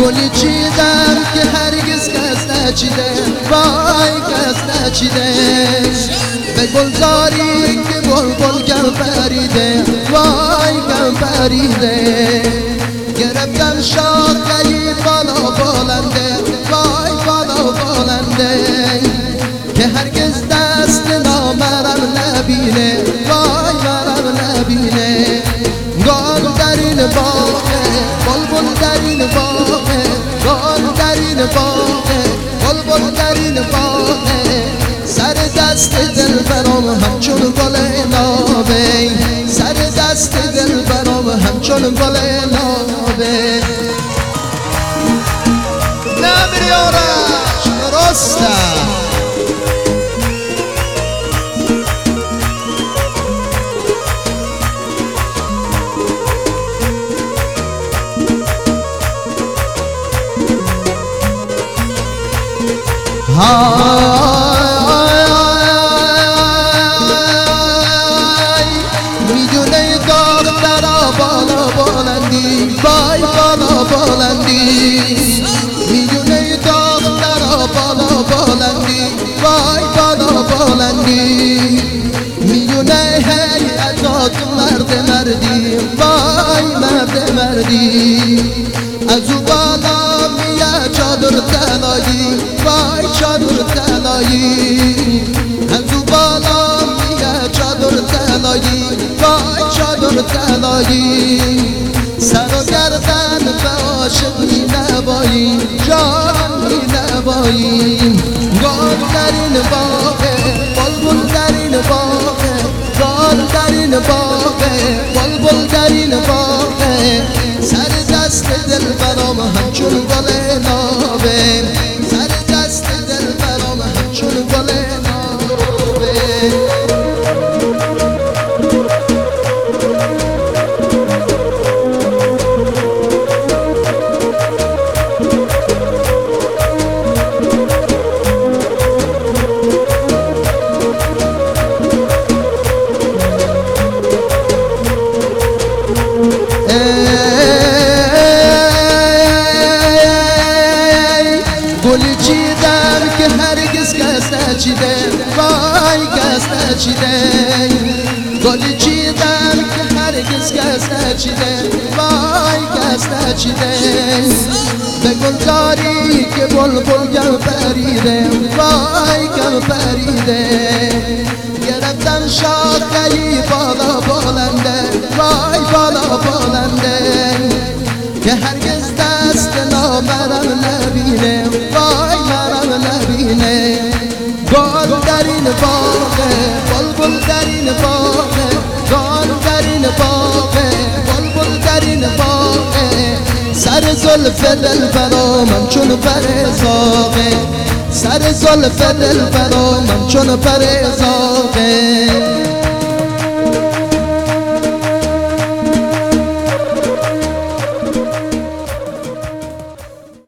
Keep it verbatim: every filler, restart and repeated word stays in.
گلی چیدم که هرگز کس نچیده، وای کس نچیده. به گلزاری که بلبل کم پریده، وای کم پریده. گرفتم شاخه‌ای بالا بلنده، وای بالا بلنده. که هرگز دست نامرم نبینه، وای مرم نبینه. گل در این باغه، بلبل در این باغه، گل در این باغه، بلبل در این باغه. سر دست دلبرم همچون گل نابه، سر دست دلبرم همچون گل نابه. نمیری آرش درستم. میدونه دخترا بالا بلندی، وای بالا بلندی. میدونه دخترا بالا بلندی، وای بالا بلندی. میدونه هیئتات مرد مردی، وای مرد مردی. از او بالا میاد چادر طلایی، وای چادر طلایی. از او بالا میاد چادر طلایی، وای چادر طلایی. سر و گردن به عاشق می نبایی، جان می نبایی. گل در این باغه، بلبل در این باغه، گل در این باغه، بلبل در این باغه. سر دست دلبرم همچون گل نابه، سر دست دلبرم همچون گل نابه. گلی چیدم که هرگز کس نچیده، وای کس نچیده. گلی چیدم که هرگز کس نچیده، وای کس نچیده. به گلزاری که بلبل کم پریده، وای کم پریده. گرفتم شاخه‌ای بالا بلنده، وای بالا بلنده. که هرگز دست نامرم نبینه، وای مرم نبینه. گل در این باغه، بلبل در این باغه، گل در این باغه، بلبل در این باغه. سر زلف دلبرم همچون پر زاغه، سر زلف دلبرم همچون پر زاغه.